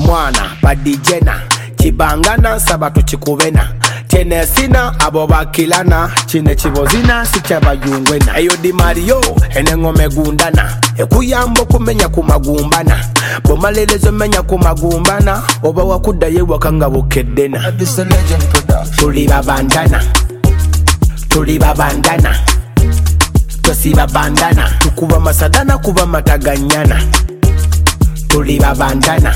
mwana badijena kibangana sabatu chikubena Tenesina abo bakilana chine chibozina sichabayungwena eyo di Mario enengome gundana ekuyambo kumenya kumagumbana bomalelezo menya kumagumbana oba wakuda ye wakanga bukeddena This a legend production. tuli babandana twesiba bandana tukuba masadana kuba mataganyana tuli babandana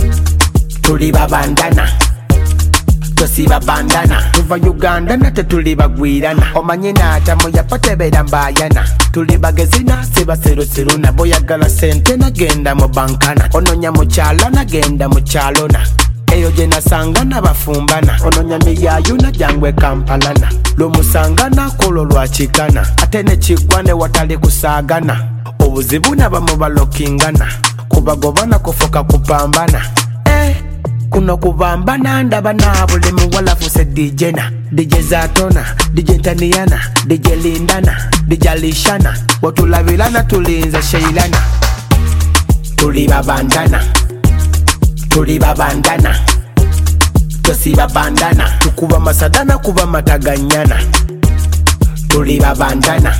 twesiba bandana tuva Uganda nate tuli bagwirana omanye naatamu yapatebera mbayana tuli bagezina sibaserusiruna boyagala sente nagenda mu bankana ononya mukyalo nagenda mu kyalona eyo gye nasangana bafumbana ononya miyayu najangwe kampalana lwomusangana kolo lwakikana ate nekigwane watali kusaagana obuzibu nabamu balokingana kubagobana kufoka kupambana kuno kubambana ndaba na buli muwala fuse dijena DJ Zatona, DJ Taniana, DJ Lindana, DJ Lishana watulabilana tulinza sheilana tuli babandana twesiba bandana tukuba masadana kuba mataganyana tuli babandana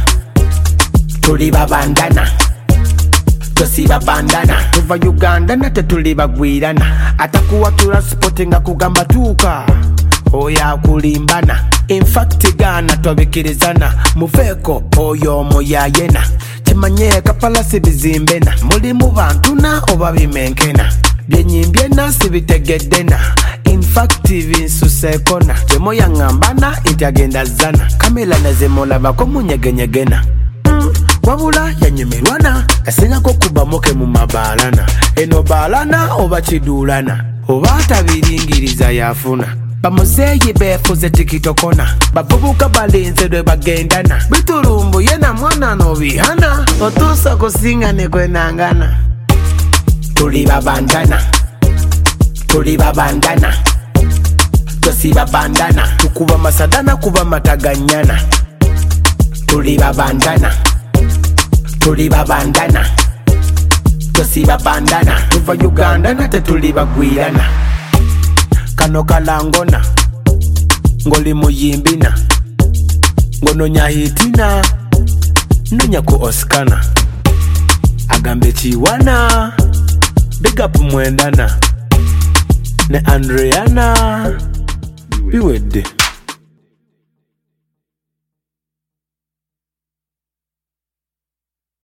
twesiba bandana tuva Uganda nate tuli bagwirana atakuwa tulasportinga kugamba tuka oya kulimbana in fact gana twabikirizana muveko oyo moyayena kimanye kapalasi bizimbena mulimu bantuna oba bimenkena byenyimbyena sibitegeddena in fact binsusekona temoya ngambana intyagenda zana kamela nezemolabako munyegenyegena wabula yanyumirwana asengako kubamoke mu mabalana eno balana oba kidulana oba tabiringiriza yafuna bamuzeeyi beefuze tikitokona bavubuka balinze lwe bagendana bitulumbu yena mwana nobihana otuusa kusingane kwenangana tuli babandana twesiba bandana tukuba masadana kuba mataganyana tuli babandana twesiba bandana tuva Uganda nate tuli bagwirana kano kalangona ngoli muyimbina ngononya hitina nonya ku Oskana agambe chiwana big up mwendana ne Andreana biwedde